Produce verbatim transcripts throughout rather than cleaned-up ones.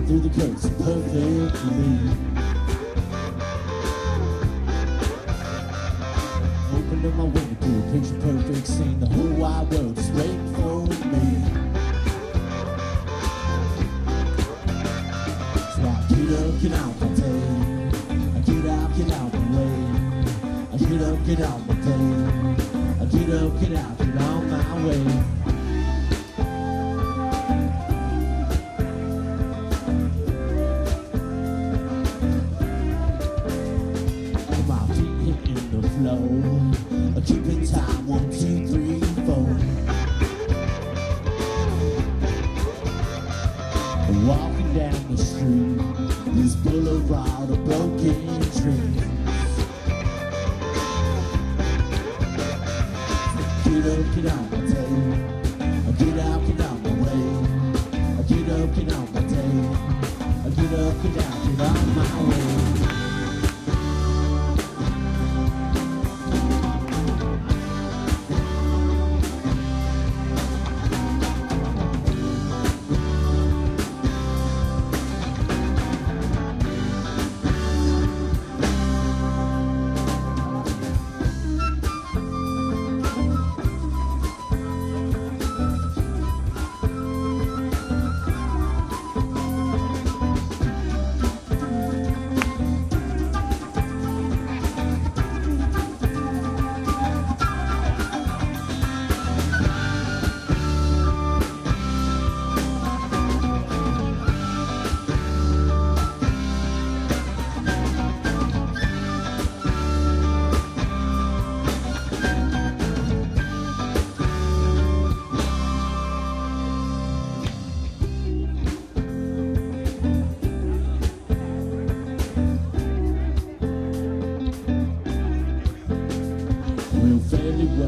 through the curtains perfectly. Open up my window to a picture perfect scene. The whole wide world is waiting for me. So I get up, get out my day. I get out, get out my way. I get up, get out my day. I get up, get out, get on my way. Keeping time, one, two, three, four. Walking down the street, this boulevard of broken dreams. Get up, get out my day. I get out, get out my way. I get up, get out my day. I get up, get out, get on my way. Fairly well.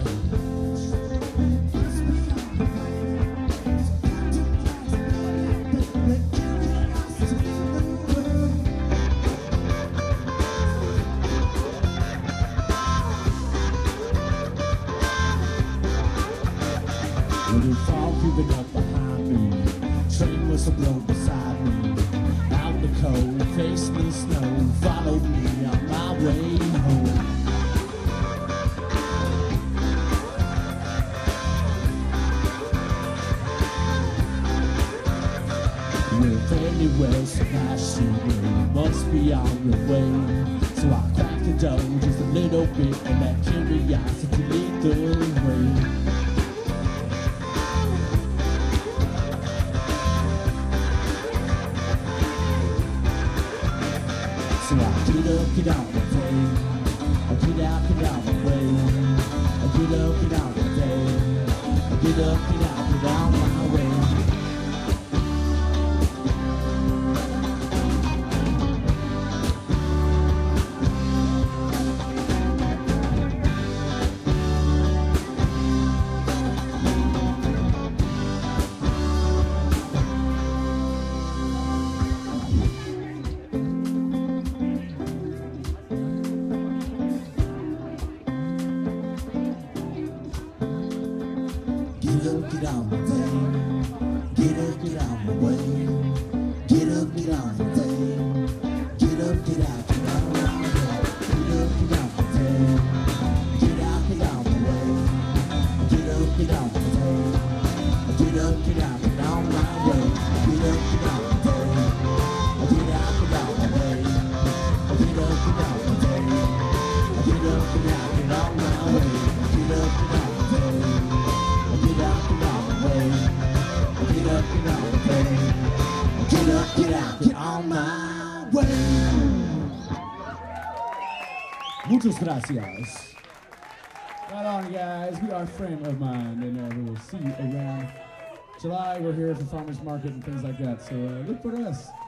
When the fog creeping up behind me, train whistle blow beside me, out in the cold, facing the snow, follow me on my way home. We're fairly well, so nice you must be on your way. So I crack the door just a little bit and let curiosity lead the way. So I get up, get out my day. I get out, get out my way. I get up, get out my day. I get up, get out, get out my way. Get up, get out my day. Get up, get out my way. Get up, get out my day. Get up, get out, get out my way. Get up, get out my day. Get out, get out my way. Get up, get out my day. Get up, get out, get out my way. Get up, get out my day. Get out, get out my way. Get up, get out my day. Get up, get out, get out my way. Get up, get out my day. Get out, get out my way. Get up, get out my way. Get up, get out, get on my way. Muchas gracias. Right on, guys. We are Frame of Mind, and uh, we will see you around July. We're here for farmers market and things like that, so uh, look for us.